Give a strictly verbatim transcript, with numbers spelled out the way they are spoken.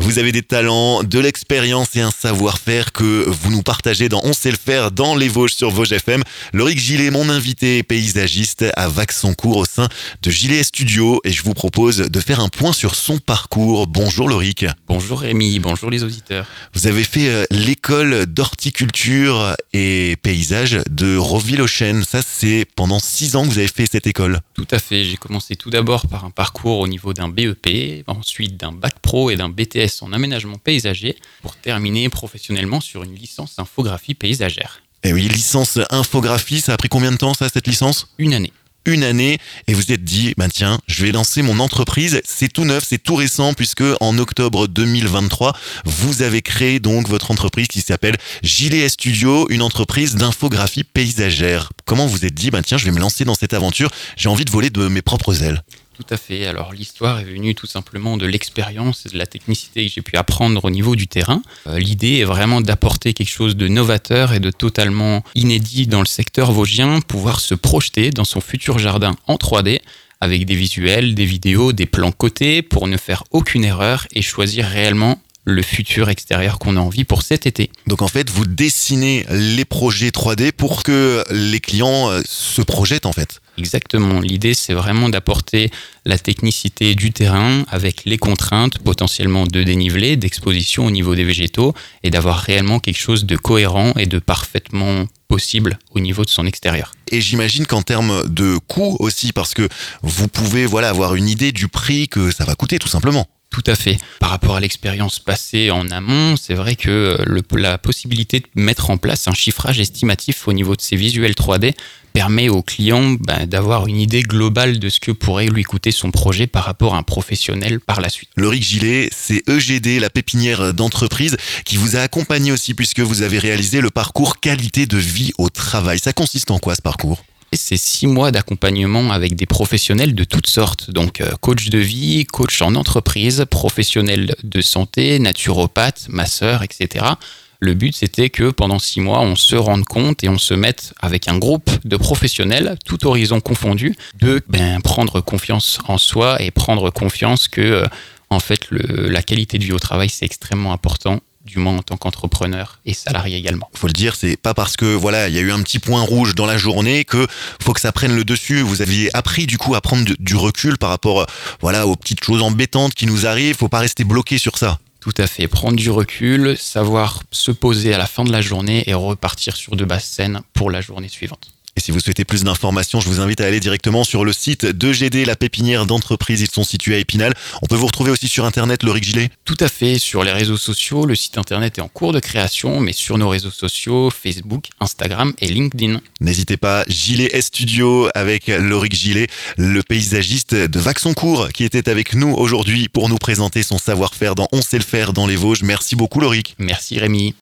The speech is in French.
Vous avez des talents, de l'expérience et un savoir-faire que vous nous partagez dans On sait le faire dans les Vosges sur Vosges F M. Loïc Gillet, mon invité paysagiste à Vaxencourt au sein de Gillet Studio, et je vous propose de faire un point sur son parcours. Bonjour Loïc. Bonjour Rémi, bonjour les auditeurs. Vous avez fait l'école d'horticulture et paysage de Roville-aux-Chênes. Ça, c'est pendant six ans que vous avez fait cette école. Tout à fait, j'ai commencé tout d'abord par un parcours au niveau d'un B E P, ensuite d'un bac pro et d'un B T S en aménagement paysager, pour terminer professionnellement sur une licence infographie paysagère. Et oui, licence infographie, ça a pris combien de temps ça, cette licence ? Une année. Une année, et vous êtes dit, bah tiens, je vais lancer mon entreprise. C'est tout neuf, c'est tout récent, puisque en octobre deux mille vingt-trois, vous avez créé donc votre entreprise qui s'appelle Gillet Studio, une entreprise d'infographie paysagère. Comment vous êtes dit, bah tiens, je vais me lancer dans cette aventure, j'ai envie de voler de mes propres ailes? Tout à fait. Alors l'histoire est venue tout simplement de l'expérience et de la technicité que j'ai pu apprendre au niveau du terrain. Euh, l'idée est vraiment d'apporter quelque chose de novateur et de totalement inédit dans le secteur vosgien, pouvoir se projeter dans son futur jardin en trois D avec des visuels, des vidéos, des plans cotés pour ne faire aucune erreur et choisir réellement le futur extérieur qu'on a envie pour cet été. Donc en fait, vous dessinez les projets trois D pour que les clients euh, se projettent en fait. Exactement. L'idée, c'est vraiment d'apporter la technicité du terrain avec les contraintes potentiellement de dénivelé, d'exposition au niveau des végétaux et d'avoir réellement quelque chose de cohérent et de parfaitement possible au niveau de son extérieur. Et j'imagine qu'en termes de coût aussi, parce que vous pouvez voilà, avoir une idée du prix que ça va coûter tout simplement. Tout à fait. Par rapport à l'expérience passée en amont, c'est vrai que le, la possibilité de mettre en place un chiffrage estimatif au niveau de ces visuels trois D permet au client ben, d'avoir une idée globale de ce que pourrait lui coûter son projet par rapport à un professionnel par la suite. Loïc Gillet, c'est E G D, la pépinière d'entreprise, qui vous a accompagné aussi puisque vous avez réalisé le parcours qualité de vie au travail. Ça consiste en quoi ce parcours ? C'est six mois d'accompagnement avec des professionnels de toutes sortes, donc euh, coach de vie, coach en entreprise, professionnel de santé, naturopathe, masseur, et cetera. Le but, c'était que pendant six mois, on se rende compte et on se mette avec un groupe de professionnels, tout horizon confondu, de ben, prendre confiance en soi et prendre confiance que, euh, en fait, le, la qualité de vie au travail, c'est extrêmement important, du moins en tant qu'entrepreneur et salarié également. Faut le dire, c'est pas parce que voilà, il y a eu un petit point rouge dans la journée que faut que ça prenne le dessus. Vous aviez appris du coup à prendre du recul par rapport voilà aux petites choses embêtantes qui nous arrivent. Faut pas rester bloqué sur ça. Tout à fait, prendre du recul, savoir se poser à la fin de la journée et repartir sur de bases saines pour la journée suivante. Et si vous souhaitez plus d'informations, je vous invite à aller directement sur le site d'E G D, la pépinière d'entreprise. Ils sont situés à Épinal. On peut vous retrouver aussi sur Internet, Loïc Gillet ? Tout à fait, sur les réseaux sociaux. Le site Internet est en cours de création, mais sur nos réseaux sociaux, Facebook, Instagram et LinkedIn. N'hésitez pas, Gillet Studio avec Loïc Gillet, le paysagiste de Vaxencourt, qui était avec nous aujourd'hui pour nous présenter son savoir-faire dans On sait le faire dans les Vosges. Merci beaucoup Loïc. Merci Rémi.